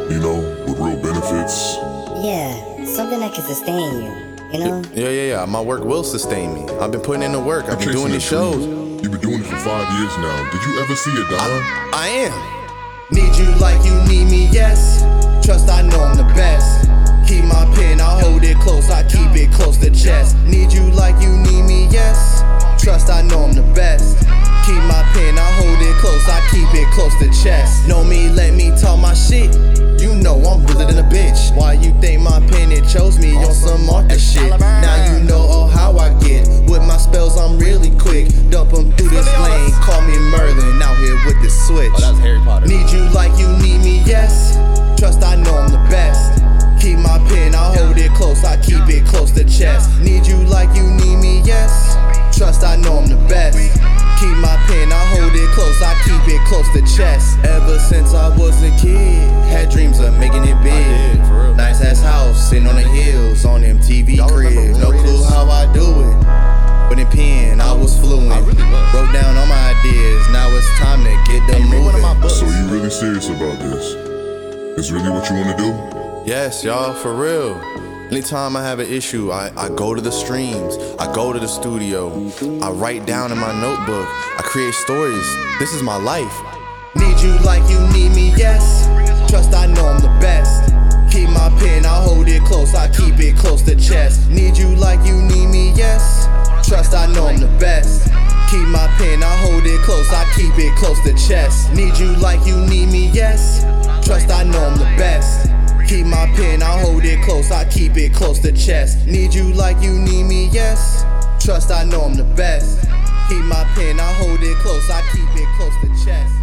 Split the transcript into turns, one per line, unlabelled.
with real benefits.
Yeah, something that can sustain you,
Yeah. My work will sustain me. I've been putting in the work. I've been doing these shows.
You've been doing it for 5 years now. Did you ever see it, Don?
I am.
Need you like you need me, yes. Trust I know I'm the best. Keep my pen, I hold it close, I keep it close to chest. Need you like you need me, yes. Trust I know I'm the best. Keep my pen, I hold it close, I keep it close to chest. Know me, let me talk my shit. You know I'm realer than a bitch. Why you think my pen, it chose me on some market shit? Now you know how I get. With my spells, I'm really quick. Dump them through this lane, call me Merlin, out here with the switch.
Oh, that's Harry Potter.
Need you like you need me, yes. Trust I know I'm the best. Keep my pen, I hold it close, I keep it close to chest. Need you like you need me, yes. Trust I know I'm the best. Keep my pen, I hold it close, I keep it close to chest. Ever since I was a kid, had dreams of making it big. Nice ass house, sitting on the hills, on MTV crib. No clue how I do it, but in pen, I was fluent. Wrote down all my ideas, now it's time to get them moving.
So you really serious about this? It's really what you want to do?
Yes, y'all, for real. Anytime I have an issue, I go to the streams, I go to the studio, I write down in my notebook, I create stories. This is my life.
Need you like you need me, yes. Trust I know I'm the best. Keep my pen, I hold it close, I keep it close to chest. Need you like you need me, yes. Trust I know I'm the best. Keep my pen, I hold it close, I keep it close to chest. Need you like you need me, yes. Trust I know I'm the best. Keep my pen, I hold it close, I keep it close to chest. Need you like you need me, yes. Trust I know I'm the best. Keep my pen, I hold it close, I keep it close to chest.